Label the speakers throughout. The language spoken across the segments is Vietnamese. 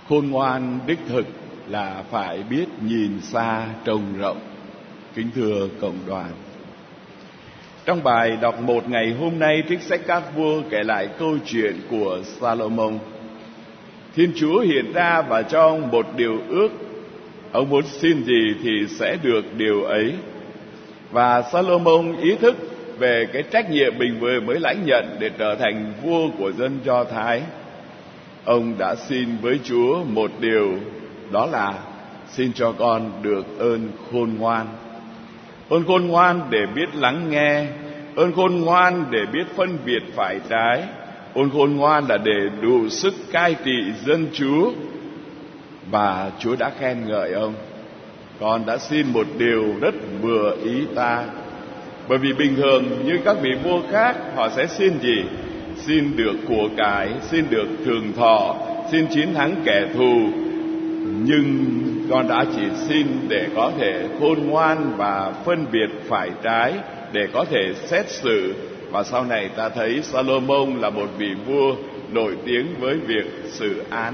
Speaker 1: Khôn ngoan đích thực là phải biết nhìn xa trông rộng. Kính thưa cộng đoàn, trong bài đọc 1 ngày hôm nay, trích sách Các Vua kể lại câu chuyện của Salomon. Thiên Chúa hiện ra và cho ông một điều ước, ông muốn xin gì thì sẽ được điều ấy. Và Salomon ý thức về cái trách nhiệm mình vừa mới lãnh nhận để trở thành vua của dân Do Thái. Ông đã xin với Chúa một điều, đó là xin cho con được ơn khôn ngoan. Ơn khôn ngoan để biết lắng nghe, ơn khôn ngoan để biết phân biệt phải trái, ơn khôn ngoan là để đủ sức cai trị dân Chúa. Và Chúa đã khen ngợi ông: con đã xin một điều rất vừa ý ta. Bởi vì bình thường như các vị vua khác, họ sẽ xin gì? Xin được của cải, xin được trường thọ, xin chiến thắng kẻ thù. Nhưng con đã chỉ xin để có thể khôn ngoan và phân biệt phải trái, để có thể xét xử. Và sau này ta thấy Salomon là một vị vua nổi tiếng với việc xử án.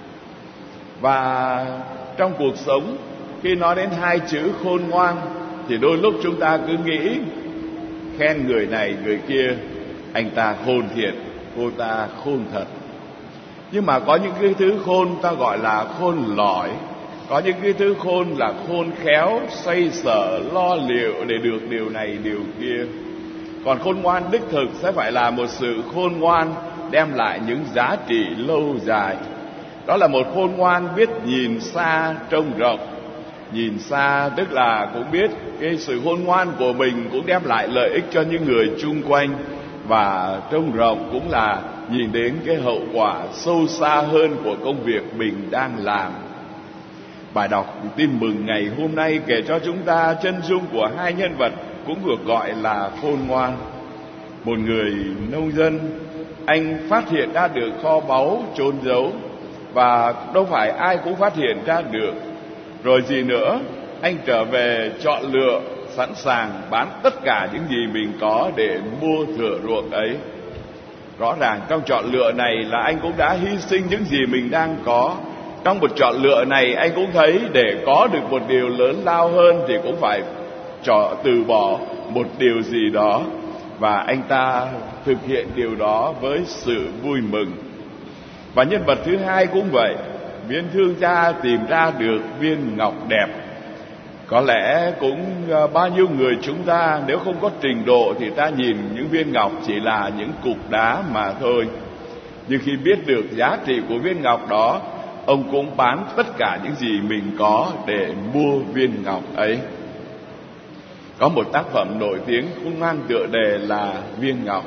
Speaker 1: Và trong cuộc sống, khi nói đến 2 chữ khôn ngoan, thì đôi lúc chúng ta cứ nghĩ khen người này người kia, anh ta khôn thiệt, cô ta khôn thật. Nhưng mà có những cái thứ khôn ta gọi là khôn lỏi, có những cái thứ khôn là khôn khéo, xoay sở, lo liệu để được điều này điều kia. Còn khôn ngoan đích thực sẽ phải là một sự khôn ngoan đem lại những giá trị lâu dài. Đó là một khôn ngoan biết nhìn xa trông rộng. Nhìn xa tức là cũng biết cái sự khôn ngoan của mình cũng đem lại lợi ích cho những người chung quanh. Và trông rộng cũng là nhìn đến cái hậu quả sâu xa hơn của công việc mình đang làm. Bài đọc Tin Mừng ngày hôm nay kể cho chúng ta chân dung của 2 nhân vật cũng được gọi là khôn ngoan. Một người nông dân, anh phát hiện ra được kho báu chôn giấu, và đâu phải ai cũng phát hiện ra được. Rồi gì nữa, anh trở về chọn lựa, sẵn sàng bán tất cả những gì mình có để mua thửa ruộng ấy. Rõ ràng trong chọn lựa này là anh cũng đã hy sinh những gì mình đang có. Trong một chọn lựa này, anh cũng thấy để có được một điều lớn lao hơn thì cũng phải từ bỏ một điều gì đó. Và anh ta thực hiện điều đó với sự vui mừng. Và nhân vật thứ hai cũng vậy. Viên thương gia tìm ra được viên ngọc đẹp. Có lẽ cũng bao nhiêu người chúng ta, nếu không có trình độ thì ta nhìn những viên ngọc chỉ là những cục đá mà thôi. Nhưng khi biết được giá trị của viên ngọc đó, ông cũng bán tất cả những gì mình có để mua viên ngọc ấy. Có một tác phẩm nổi tiếng cũng mang tựa đề là Viên Ngọc.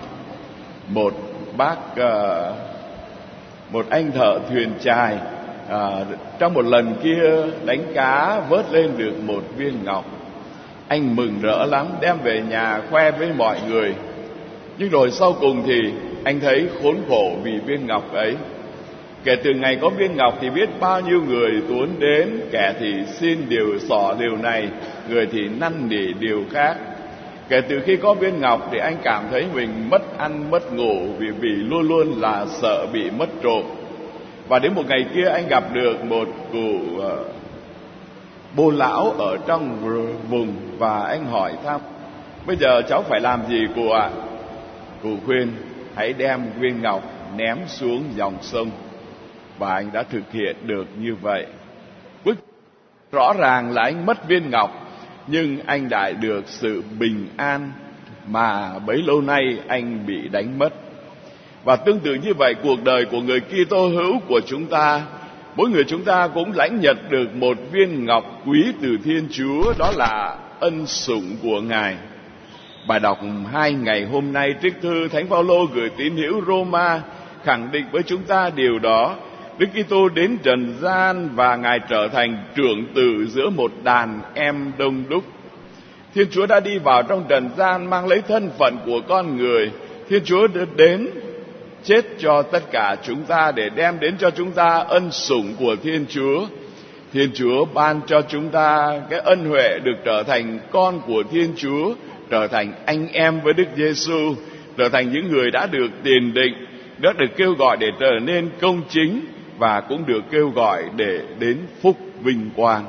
Speaker 1: Một anh thợ thuyền chài trong một lần kia đánh cá vớt lên được một viên ngọc. Anh mừng rỡ lắm, đem về nhà khoe với mọi người. Nhưng rồi sau cùng thì anh thấy khốn khổ vì viên ngọc ấy. Kể từ ngày có viên ngọc thì biết bao nhiêu người tuôn đến, kẻ thì xin điều xỏ điều này, người thì năn nỉ điều khác. Kể từ khi có viên ngọc thì anh cảm thấy mình mất ăn mất ngủ, vì luôn luôn là sợ bị mất trộm. Và đến một ngày kia anh gặp được một cụ bô lão ở trong vùng, và anh hỏi thăm: bây giờ cháu phải làm gì cụ ạ? Cụ khuyên: hãy đem viên ngọc ném xuống dòng sông. Và anh đã thực hiện được như vậy. Rõ ràng là anh mất viên ngọc, nhưng anh đã được sự bình an mà bấy lâu nay anh bị đánh mất. Và tương tự như vậy, cuộc đời của người Kitô hữu của chúng ta, mỗi người chúng ta cũng lãnh nhận được một viên ngọc quý từ Thiên Chúa, đó là ân sủng của Ngài. Bài đọc 2 ngày hôm nay trích thư Thánh Phaolô gửi tín hữu Roma khẳng định với chúng ta điều đó. Đức Kitô đến trần gian và Ngài trở thành trưởng tử giữa một đàn em đông đúc. Thiên Chúa đã đi vào trong trần gian mang lấy thân phận của con người. Thiên Chúa đến chết cho tất cả chúng ta để đem đến cho chúng ta ân sủng của Thiên Chúa. Thiên Chúa ban cho chúng ta cái ân huệ được trở thành con của Thiên Chúa, trở thành anh em với Đức Giêsu, trở thành những người đã được tiền định, đã được kêu gọi để trở nên công chính, và cũng được kêu gọi để đến phúc vinh quang.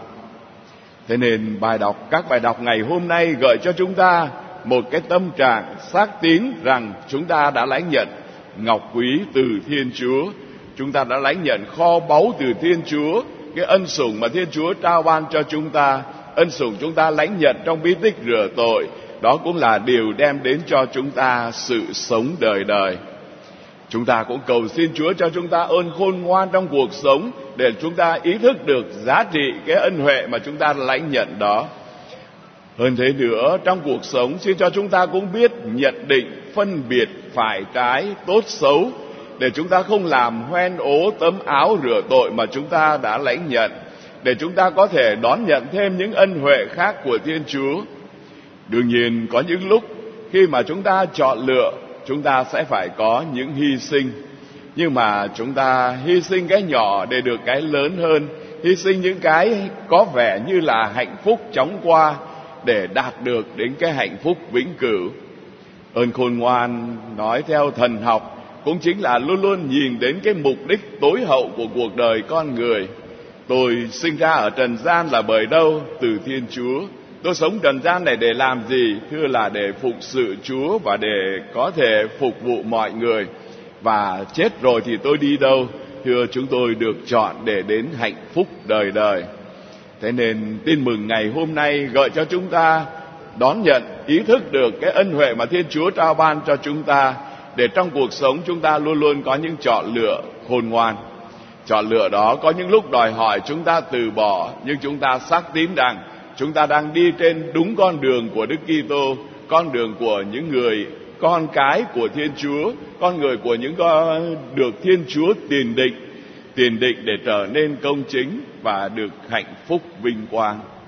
Speaker 1: Thế nên các bài đọc ngày hôm nay gợi cho chúng ta một cái tâm trạng xác tín rằng chúng ta đã lãnh nhận ngọc quý từ Thiên Chúa. Chúng ta đã lãnh nhận kho báu từ Thiên Chúa, cái ân sủng mà Thiên Chúa trao ban cho chúng ta. Ân sủng chúng ta lãnh nhận trong bí tích rửa tội, đó cũng là điều đem đến cho chúng ta sự sống đời đời. Chúng ta cũng cầu xin Chúa cho chúng ta ơn khôn ngoan trong cuộc sống, để chúng ta ý thức được giá trị cái ân huệ mà chúng ta lãnh nhận đó. Hơn thế nữa, trong cuộc sống xin cho chúng ta cũng biết nhận định, phân biệt phải trái, tốt xấu, để chúng ta không làm hoen ố tấm áo rửa tội mà chúng ta đã lãnh nhận, để chúng ta có thể đón nhận thêm những ân huệ khác của Thiên Chúa. Đương nhiên có những lúc khi mà chúng ta chọn lựa, chúng ta sẽ phải có những hy sinh. Nhưng mà chúng ta hy sinh cái nhỏ để được cái lớn hơn, hy sinh những cái có vẻ như là hạnh phúc chóng qua để đạt được đến cái hạnh phúc vĩnh cửu. Ơn khôn ngoan nói theo thần học cũng chính là luôn luôn nhìn đến cái mục đích tối hậu của cuộc đời con người. Tôi sinh ra ở trần gian là bởi đâu? Từ Thiên Chúa. Tôi sống trần gian này để làm gì? Thưa là để phục sự Chúa và để có thể phục vụ mọi người. Và chết rồi thì tôi đi đâu? Thưa, chúng tôi được chọn để đến hạnh phúc đời đời. Thế nên tin mừng ngày hôm nay gợi cho chúng ta đón nhận, ý thức được cái ân huệ mà Thiên Chúa trao ban cho chúng ta, để trong cuộc sống chúng ta luôn luôn có những chọn lựa khôn ngoan. Chọn lựa đó có những lúc đòi hỏi chúng ta từ bỏ, nhưng chúng ta xác tín rằng chúng ta đang đi trên đúng con đường của Đức Kitô, con đường của những người con cái của Thiên Chúa, con người của những được Thiên Chúa tiền định để trở nên công chính và được hạnh phúc vinh quang.